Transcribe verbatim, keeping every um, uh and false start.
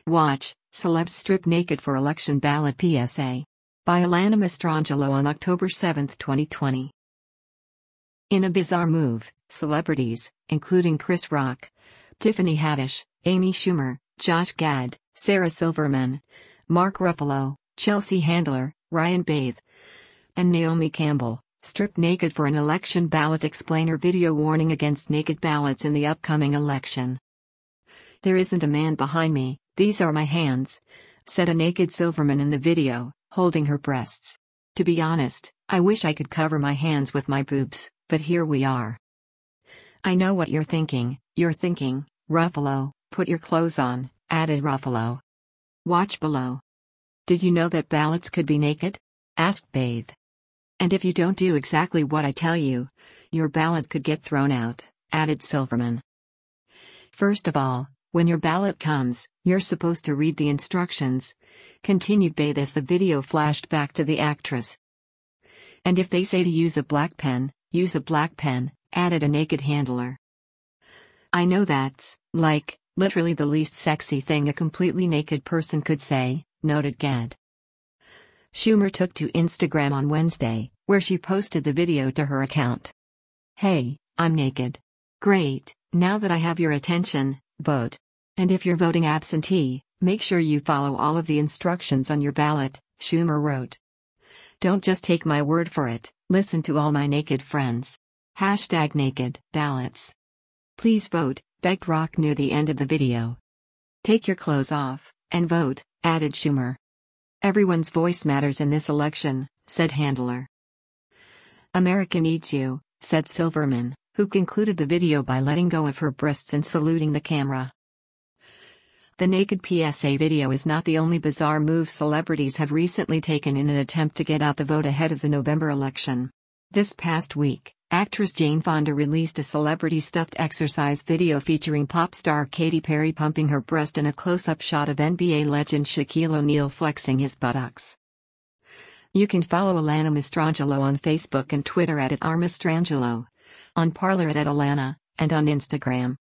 Watch, Celebs Strip Naked for Election Ballot P S A. By Alana Mastrangelo on October seventh, twenty twenty. In a bizarre move, celebrities, including Chris Rock, Tiffany Haddish, Amy Schumer, Josh Gad, Sarah Silverman, Mark Ruffalo, Chelsea Handler, Ryan Bath, and Naomi Campbell, stripped naked for an election ballot explainer video warning against naked ballots in the upcoming election. "There isn't a man behind me, these are my hands," said a naked Silverman in the video, holding her breasts. "To be honest, I wish I could cover my hands with my boobs, but here we are." "I know what you're thinking, you're thinking, Ruffalo, put your clothes on," added Ruffalo. "Watch below." "Did you know that ballots could be naked?" asked Bath. "And if you don't do exactly what I tell you, your ballot could get thrown out," added Silverman. "First of all, when your ballot comes, you're supposed to read the instructions," continued Bath as the video flashed back to the actress. "And if they say to use a black pen, use a black pen," added a naked handler. "I know that's, like, literally the least sexy thing a completely naked person could say," noted Gad. Schumer took to Instagram on Wednesday, where she posted the video to her account. "Hey, I'm naked. Great, now that I have your attention, vote. And if you're voting absentee, make sure you follow all of the instructions on your ballot," Schumer wrote. "Don't just take my word for it, listen to all my naked friends. Hashtag naked ballots. Please vote," begged Rock near the end of the video. "Take your clothes off, and vote," added Schumer. "Everyone's voice matters in this election," said Handler. "America needs you," said Silverman, who concluded the video by letting go of her breasts and saluting the camera. The naked P S A video is not the only bizarre move celebrities have recently taken in an attempt to get out the vote ahead of the November election. This past week, actress Jane Fonda released a celebrity-stuffed exercise video featuring pop star Katy Perry pumping her breast in a close-up shot of N B A legend Shaquille O'Neal flexing his buttocks. You can follow Alana Mastrangelo on Facebook and Twitter at @rmastrangelo, on Parler at @alana, and on Instagram